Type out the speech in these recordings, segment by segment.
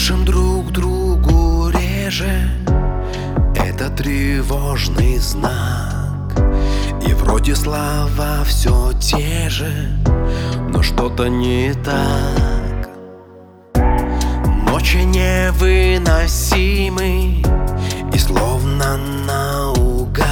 Пишем друг другу реже, это тревожный знак. И вроде слова все те же, но что-то не так. Ночи невыносимы, и словно наугад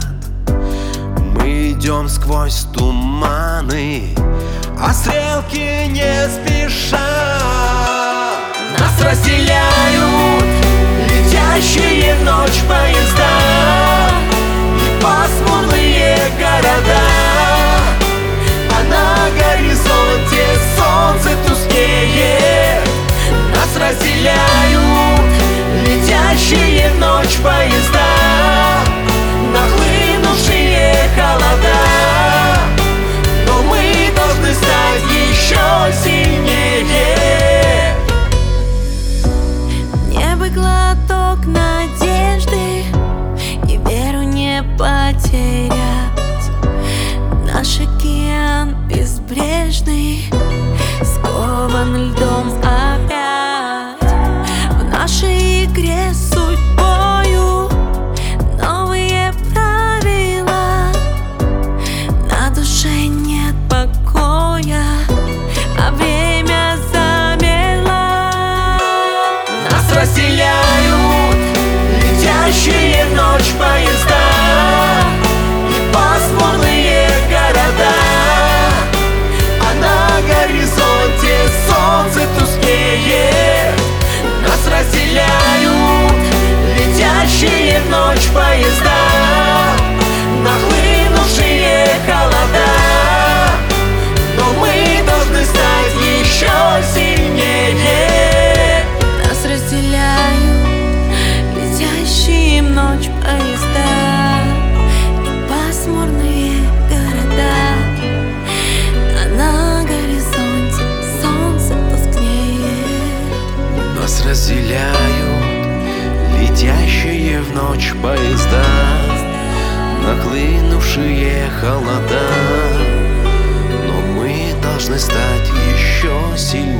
мы идем сквозь туманы, а стрелки не спешат. Нас разделяют летящие в ночь поезда и пасмурные города, а на горизонте солнце тускнеет. Нас разделяют летящие в ночь поезда, нахлынувшие холода, но мы должны стать еще сильнее. Небо глоток надежды и веру не потерять. Наш океан безбрежный скован льдом опять. В нашей игре судьбою новые правила, на душе нет покоя, а время замерло. Нас разделяют летящие в ночь поезда и пасмурные города, а на горизонте солнце тускнеет. Нас разделяют летящие в ночь поезда, нахлынувшие холода, но мы должны стать еще сильнее. Нас разделяют летящие в ночь поезда и пасмурные города, а на горизонте солнце тускнеет. Нас разделяют летящие в ночь поезда, нахлынувшие холода, но мы должны стать еще сильнее.